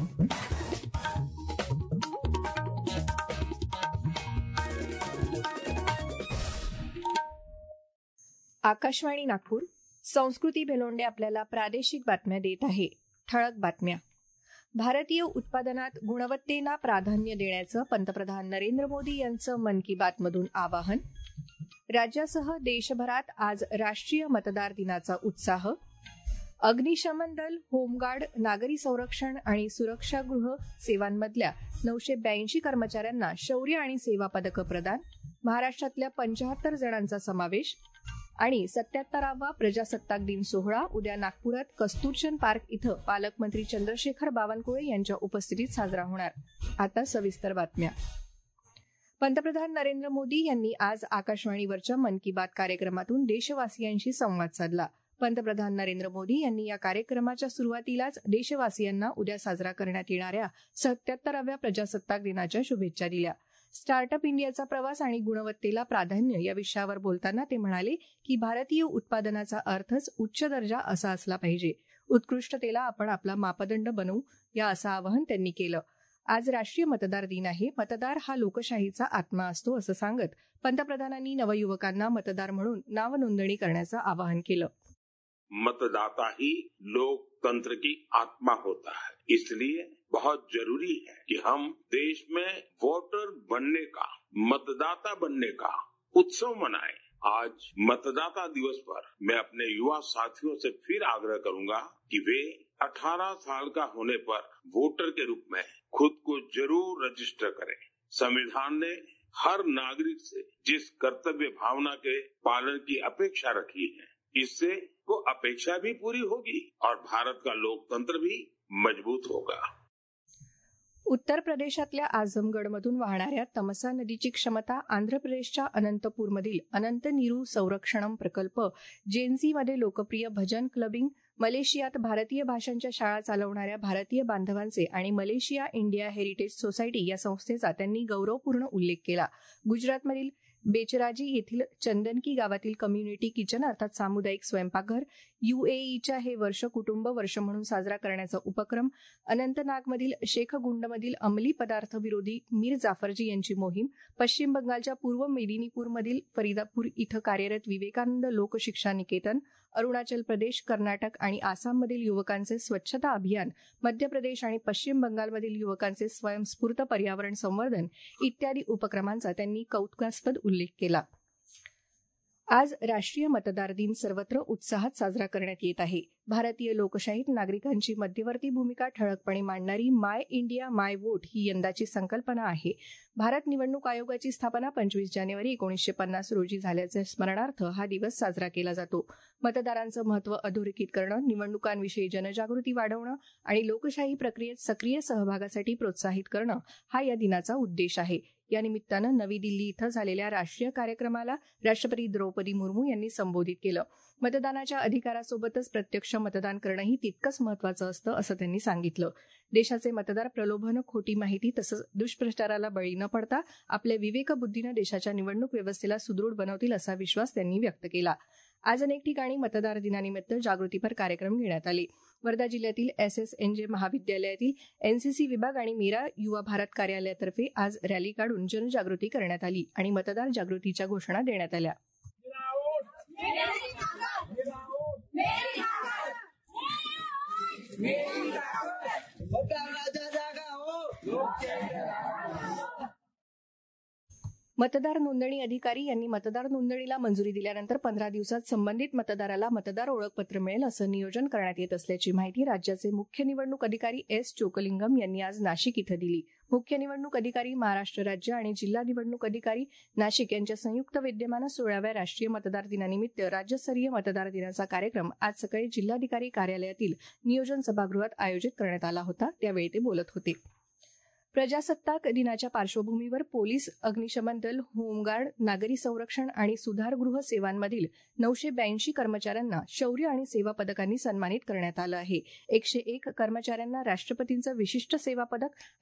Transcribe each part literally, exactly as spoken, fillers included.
आकाशवाणी नागपूर. संस्कृती भेलोंडे आपल्याला प्रादेशिक बातम्या देत आहे. ठळक बातम्या. भारतीय उत्पादनात गुणवत्तेला प्राधान्य देण्याचं पंतप्रधान नरेंद्र मोदी यांचं मन की बात मधून आवाहन. राज्यासह देशभरात आज राष्ट्रीय मतदार दिनाचा उत्साह. अग्निशमन दल, होमगार्ड, नागरी संरक्षण आणि सुरक्षागृह सेवांमधल्या नऊशे ब्याऐंशी कर्मचाऱ्यांना शौर्य आणि सेवा पदकं प्रदान. महाराष्ट्रातल्या पंचाहत्तर जणांचा समावेश. आणि सत्याहत्तरावा प्रजासत्ताक दिन सोहळा उद्या नागपुरात कस्तुरचंद पार्क इथं पालकमंत्री चंद्रशेखर बावनकुळे यांच्या उपस्थितीत साजरा होणार. आता सविस्तर बातम्या. पंतप्रधान नरेंद्र मोदी यांनी आज आकाशवाणीवरच्या मन की बात कार्यक्रमातून देशवासियांशी संवाद साधला. पंतप्रधान नरेंद्र मोदी यांनी या कार्यक्रमाच्या सुरुवातीलाच देशवासियांना उद्या साजरा करण्यात येणाऱ्या सत्याहत्तराव्या प्रजासत्ताक दिनाच्या शुभेच्छा दिल्या. स्टार्टअप इंडियाचा प्रवास आणि गुणवत्तेला प्राधान्य या विषयावर बोलताना ते म्हणाले की भारतीय उत्पादनाचा अर्थच उच्च दर्जा असा असला पाहिजे. उत्कृष्टतेला आपण आपला मापदंड बनवू या असं आवाहन त्यांनी केलं. आज राष्ट्रीय मतदार दिन आहे. मतदार हा लोकशाहीचा आत्मा असतो असं सांगत पंतप्रधानांनी नवयुवकांना मतदार म्हणून नावनोंदणी करण्याचं आवाहन केलं. मतदाता ही लोकतंत्र की आत्मा होता है, इसलिए बहुत जरूरी है कि हम देश में वोटर बनने का, मतदाता बनने का उत्सव मनाएं. आज मतदाता दिवस पर मैं अपने युवा साथियों से फिर आग्रह करूंगा कि वे अठारह साल का होने पर वोटर के रूप में खुद को जरूर रजिस्टर करें. संविधान ने हर नागरिक से जिस कर्तव्य भावना के पालन की अपेक्षा रखी है, इससे वो अपेक्षा भी पूरी होगी और भारत का लोकतंत्र भी मजबूत होगा. उत्तर प्रदेशातल्या आझमगडमधून वाहणाऱ्या तमसा नदीची क्षमता आंध्र प्रदेशच्या अनंतपूरमधील अनंत नीरू संरक्षणम प्रकल्प, जेएनसीमध्ये लोकप्रिय भजन क्लबिंग, मलेशियात भारतीय भाषांच्या शाळा चालवणाऱ्या भारतीय बांधवांचे आणि मलेशिया इंडिया हेरिटेज सोसायटी या संस्थेचा त्यांनी गौरवपूर्ण उल्लेख केला. गुजरातमधील बेचराजी येथील चंदनकी गावातील कम्युनिटी किचन अर्थात सामुदायिक स्वयंपाकघर, यूएईच्या हे वर्ष कुटुंब वर्ष म्हणून साजरा करण्याचा उपक्रम, अनंतनागमधील शेखगुंडमधील अंमली पदार्थ विरोधी मीर जाफरजी यांची मोहीम, पश्चिम बंगालच्या पूर्व मेदिनीपूरमधील फरीदापूर इथं कार्यरत विवेकानंद लोकशिक्षा निकेतन, अरुणाचल प्रदेश, कर्नाटक आणि आसाममधील युवकांचे स्वच्छता अभियान, मध्य प्रदेश आणि पश्चिम बंगालमधील युवकांचे स्वयंस्फूर्त पर्यावरण संवर्धन इत्यादी उपक्रमांचा त्यांनी कौतुकास्पद उल्लेख केला. आज राष्ट्रीय मतदार दिन सर्वत्र उत्साहात साजरा करण्यात येत आहे. भारतीय लोकशाहीत नागरिकांची मध्यवर्ती भूमिका ठळकपणे मांडणारी माय इंडिया माय वोट ही यंदाची संकल्पना आहे. भारत निवडणूक आयोगाची स्थापना पंचवीस जानेवारी एकोणीसशे पन्नास रोजी झाल्याच्या स्मरणार्थ हा दिवस साजरा केला जातो. मतदारांचं महत्त्व अधोरेखित करणं, निवडणुकांविषयी जनजागृती वाढवणं आणि लोकशाही प्रक्रियेत सक्रिय सहभागासाठी प्रोत्साहित करणं हा या दिनाचा उद्देश आहे. या निमित्तानं नवी दिल्ली इथं झालेल्या राष्ट्रीय कार्यक्रमाला राष्ट्रपती द्रौपदी मुर्मू यांनी संबोधित केलं. मतदानाच्या अधिकारासोबतच प्रत्यक्ष मतदान करणंही तितकंच महत्वाचं असतं असं त्यांनी सांगितलं. देशाचे मतदार प्रलोभन, खोटी माहिती तसंच दुष्प्रचाराला बळी न पडता आपल्या विवेकबुद्धीनं देशाच्या निवडणूक व्यवस्थेला सुदृढ बनवतील असा विश्वास त्यांनी व्यक्त केला. आज अनेक ठिकाणी मतदार दिनानिमित्त जागृतीपर कार्यक्रम घेण्यात आले. वर्धा जिल्ह्यातील एस एस एन जे महाविद्यालयातील एनसीसी विभाग आणि मेरा युवा भारत कार्यालयातर्फे आज रॅली काढून जनजागृती करण्यात आली आणि मतदार जागृतीच्या घोषणा देण्यात आल्या. मतदार नोंदणी अधिकारी यांनी मतदार नोंदणीला मंजुरी दिल्यानंतर पंधरा दिवसात संबंधित मतदाराला मतदार ओळखपत्र मिळेल असं नियोजन करण्यात येत असल्याची माहिती राज्याचे मुख्य निवडणूक अधिकारी एस चोकलिंगम यांनी आज नाशिक इथं दिली. मुख्य निवडणूक अधिकारी, महाराष्ट्र राज्य आणि जिल्हा निवडणूक अधिकारी नाशिक यांच्या संयुक्त विद्यमानं सोळाव्या राष्ट्रीय मतदार दिनानिमित्त राज्यस्तरीय मतदार दिनाचा कार्यक्रम आज सकाळी जिल्हाधिकारी कार्यालयातील नियोजन सभागृहात आयोजित करण्यात आला होता. त्यावेळी ते बोलत होते. प्रजासत्ताक दिनाच्या पार्श्वभूमीवर पोलीस, अग्निशमन दल, होमगार्ड, नागरी संरक्षण आणि सुधारगृह सेवांमधील नऊशे ब्याऐंशी कर्मचाऱ्यांना शौर्य आणि सेवा पदकांनी सन्मानित करण्यात आलं आहे. एकशे एक कर्मचाऱ्यांना राष्ट्रपतींचं विशिष्ट सेवा पदक आणि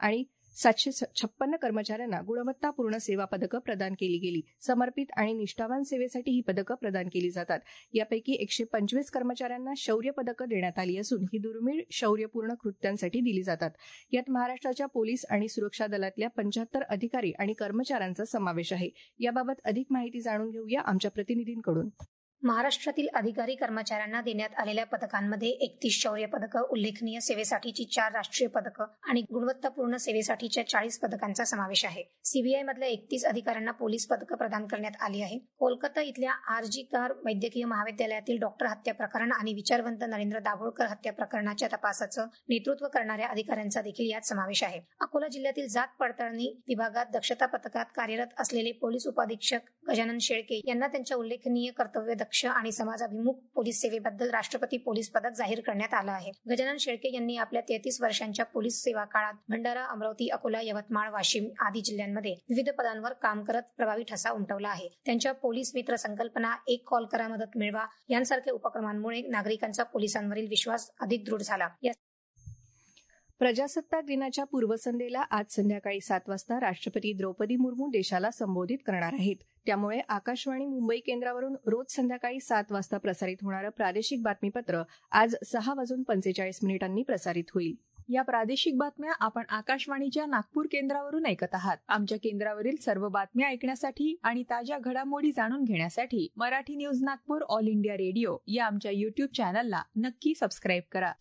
सातशे छप्पन्न कर्मचाऱ्यांना गुणवत्तापूर्ण सेवा पदकं प्रदान केली गेली. समर्पित आणि निष्ठावान सेवेसाठी ही पदकं प्रदान केली जातात. यापैकी एकशे पंचवीस कर्मचाऱ्यांना शौर्य पदकं देण्यात आली असून ही दुर्मिळ शौर्यपूर्ण कृत्यांसाठी दिली जातात. यात महाराष्ट्राच्या पोलीस आणि सुरक्षा दलातल्या पंच्याहत्तर अधिकारी आणि कर्मचाऱ्यांचा समावेश आहे. याबाबत अधिक माहिती जाणून घेऊया आमच्या प्रतिनिधींकडून. महाराष्ट्रातील अधिकारी कर्मचाऱ्यांना देण्यात आलेल्या पदकांमध्ये एकतीस शौर्य पदकं, उल्लेखनीय सेवेसाठीची चार राष्ट्रीय पदकं आणि गुणवत्तापूर्ण सेवेसाठीच्या चाळीस पदकांचा समावेश आहे. सीबीआय मधल्या एकतीस अधिकाऱ्यांना पोलीस पदकं प्रदान करण्यात आली आहे. कोलकाता इथल्या आर जी कार वैद्यकीय महाविद्यालयातील डॉक्टर हत्या प्रकरण आणि विचारवंत नरेंद्र दाभोळकर हत्या प्रकरणाच्या तपासाचं नेतृत्व करणाऱ्या अधिकाऱ्यांचा देखील यात समावेश आहे. अकोला जिल्ह्यातील जात पडताळणी विभागात दक्षता पथकात कार्यरत असलेले पोलीस उपाधीक्षक गजानन शेळके यांना त्यांच्या उल्लेखनीय कर्तव्य आणि समाजाभिमुख पोलीस सेवेबद्दल राष्ट्रपती पोलीस पदक जाहीर करण्यात आलं आहे. गजानन शेळके यांनी आपल्या तेहतीस वर्षांच्या पोलीस सेवा काळात भंडारा, अमरावती, अकोला, यवतमाळ, वाशिम आदी जिल्ह्यांमध्ये विविध पदांवर काम करत प्रभावी ठसा उमटवला आहे. त्यांच्या पोलीस मित्र संकल्पना, एक कॉल करा मदत मिळवा यांसारख्या उपक्रमांमुळे नागरिकांचा पोलिसांवरील विश्वास अधिक दृढ झाला. प्रजासत्ताक दिनाच्या पूर्वसंध्येला आज संध्याकाळी सात वाजता राष्ट्रपती द्रौपदी मुर्मू देशाला संबोधित करणार आहेत. त्यामुळे आकाशवाणी मुंबई केंद्रावरून रोज संध्याकाळी सात वाजता प्रसारित होणारं प्रादेशिक बातमीपत्र आज सहा वाजून पंचेचाळीस मिनिटांनी प्रसारित होईल. या प्रादेशिक बातम्या आपण आकाशवाणीच्या नागपूर केंद्रावरून ऐकत आहात. आमच्या केंद्रावरील सर्व बातम्या ऐकण्यासाठी आणि ताज्या घडामोडी जाणून घेण्यासाठी Marathi news Nagpur all India radio या आमच्या युट्यूब चॅनलला नक्की सबस्क्राईब करा.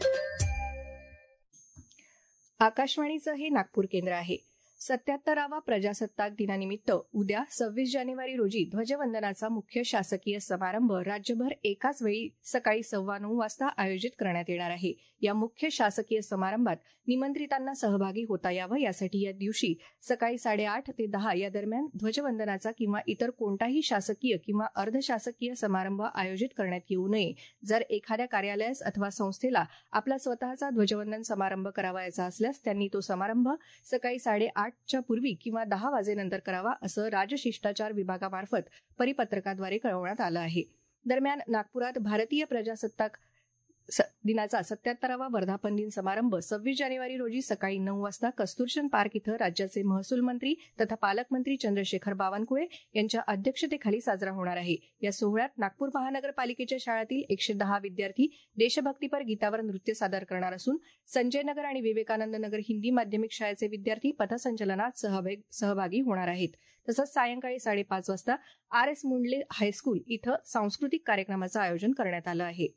आकाशवाणीचं हे नागपूर केंद्र आहे. सत्याहत्तरावा प्रजासत्ताक दिनानिमित्त उद्या सव्वीस जानेवारी रोजी ध्वजवंदनाचा मुख्य शासकीय समारंभ राज्यभर एकाच वेळी सकाळी सव्वा नऊ वाजता आयोजित करण्यात येणार आहे. या मुख्य शासकीय समारंभात निमंत्रितांना सहभागी होता यावं यासाठी या दिवशी सकाळी साडेआठ ते दहा या दरम्यान ध्वजवंदनाचा किंवा इतर कोणताही शासकीय किंवा अर्धशासकीय समारंभ आयोजित करण्यात येऊ नये. जर एखाद्या कार्यालयास अथवा संस्थेला आपला स्वतःचा ध्वजवंदन समारंभ करावायचा असल्यास त्यांनी तो समारंभ सकाळी साडेआठच्या पूर्वी किंवा दहा वाजेनंतर करावा असं राजशिष्टाचार विभागामार्फत परिपत्रकाद्वारे कळवण्यात आलं आहे. दरम्यान नागपुरात भारतीय प्रजासत्ताक दिनाचा सत्याहत्तरावा वर्धापन दिन समारंभ सव्वीस जानेवारी रोजी सकाळी नऊ वाजता कस्तुरचंद पार्क इथं राज्याचे महसूल मंत्री तथा पालकमंत्री चंद्रशेखर बावनकुळे यांच्या अध्यक्षतेखाली साजरा होणार आहे. या सोहळ्यात नागपूर महानगरपालिकेच्या शाळांतील एकशे दहा विद्यार्थी देशभक्तीपर गीतावर नृत्य सादर करणार असून संजय नगर आणि विवेकानंद नगर हिंदी माध्यमिक शाळेचे विद्यार्थी पथसंचलनात सहभागी होणार आहेत. तसंच सायंकाळी साडेपाच वाजता आर एस मुंडले हायस्कूल इथं सांस्कृतिक कार्यक्रमाचं आयोजन करण्यात आलं आहे.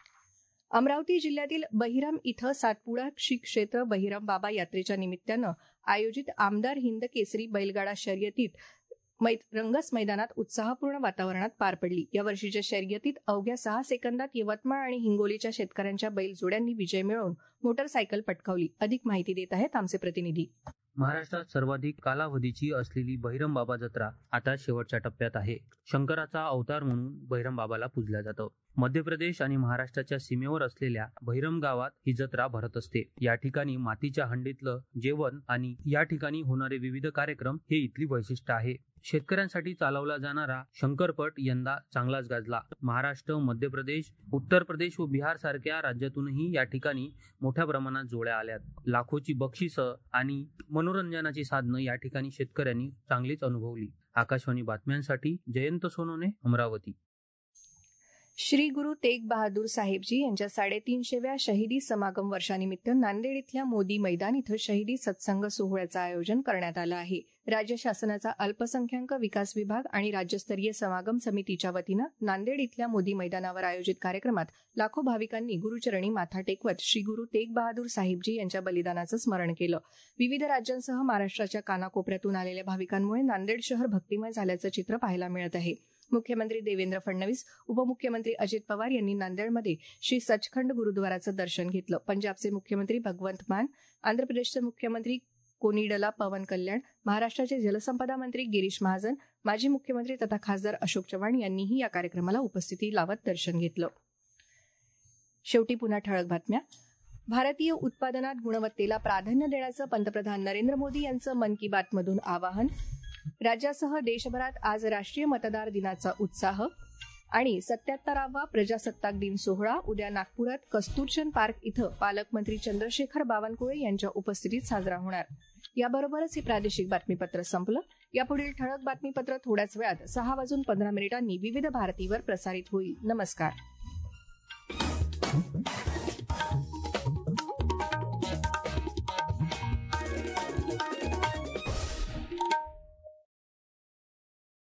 अमरावती जिल्ह्यातील बहिरम इथं सातपुडा श्री क्षेत्र बहिरम बाबा यात्रेच्या निमित्तानं आयोजित आमदार हिंद केसरी बैलगाडा शर्यतीत रंगस मैदानात उत्साहपूर्ण वातावरणात पार पडली. या वर्षीच्या शर्यतीत अवघ्या सहा सेकंदात यवतमाळ आणि हिंगोलीच्या शेतकऱ्यांच्या बैलजोड्यांनी विजय मिळवून मोटरसायकल पटकावली. अधिक माहिती देत आहेत आमचे प्रतिनिधी. महाराष्ट्रात सर्वाधिक कालावधीची असलेली बहिरम बाबा जत्रा आता शेवटच्या टप्प्यात आहे. शंकराचा अवतार म्हणून बहिरम बाबाला पूजलं जातं. मध्य प्रदेश आणि महाराष्ट्राच्या सीमेवर असलेल्या बहिरम गावात ही जत्रा भरत असते. या ठिकाणी मातीच्या हंडीतलं जेवण आणि या ठिकाणी होणारे विविध कार्यक्रम हे इथली वैशिष्ट्य आहे. शेतकऱ्यांसाठी चालवला जाणारा शंकरपट यंदा चांगलाच गाजला. महाराष्ट्र, मध्य प्रदेश, उत्तर प्रदेश व बिहार सारख्या राज्यातूनही या ठिकाणी मोठ्या प्रमाणात जोड्या आल्यात. लाखोची बक्षिसं आणि मनोरंजनाची साधनं या ठिकाणी शेतकऱ्यांनी चांगलीच अनुभवली. आकाशवाणी बातम्यांसाठी जयंत सोनोने, अमरावती. श्री गुरु तेग बहादूर साहेबजी यांच्या साडेतीनशेव्या शहीदी समागम वर्षानिमित्त नांदेड इथल्या मोदी मैदान इथं शहीदी सत्संग सोहळ्याचं आयोजन करण्यात आलं आहे. राज्य शासनाचा अल्पसंख्याक विकास विभाग आणि राज्यस्तरीय समागम समितीच्या वतीनं नांदेड इथल्या मोदी मैदानावर आयोजित कार्यक्रमात लाखो भाविकांनी गुरुचरणी माथा टेकवत श्री गुरु तेग बहादूर साहेबजी यांच्या बलिदानाचं स्मरण केलं. विविध राज्यांसह महाराष्ट्राच्या कानाकोपऱ्यातून आलेल्या भाविकांमुळे नांदेड शहर भक्तिमय झाल्याचं चित्र पाहायला मिळत आहे. मुख्यमंत्री देवेंद्र फडणवीस, उपमुख्यमंत्री अजित पवार यांनी नांदेडमध्ये श्री सचखंड गुरुद्वाराचं दर्शन घेतलं. पंजाबचे मुख्यमंत्री भगवंत मान, आंध्र प्रदेशचे मुख्यमंत्री कोनिडला पवन कल्याण, महाराष्ट्राचे जलसंपदा मंत्री गिरीश महाजन, माजी मुख्यमंत्री तथा खासदार अशोक चव्हाण यांनीही या कार्यक्रमाला उपस्थिती लावत दर्शन घेतलं. शेवटी पुन्हा ठळक बातम्या. भारतीय उत्पादनात गुणवत्तेला प्राधान्य देण्याचं पंतप्रधान नरेंद्र मोदी यांचं मन की बात मधून आवाहन. राज्यासह देशभरात आज राष्ट्रीय मतदार दिनाचा उत्साह. आणि सत्याहत्तरावा प्रजासत्ताक दिन सोहळा उद्या नागपुरात कस्तुरचंद पार्क इथं पालकमंत्री चंद्रशेखर बावनकुळे यांच्या उपस्थितीत साजरा होणार. याबरोबरच हे प्रादेशिक बातमीपत्र संपलं. यापुढील ठळक बातमीपत्र थोड्याच वेळात सहा वाजून पंधरा मिनिटांनी विविध भारतीवर प्रसारित होईल. नमस्कार.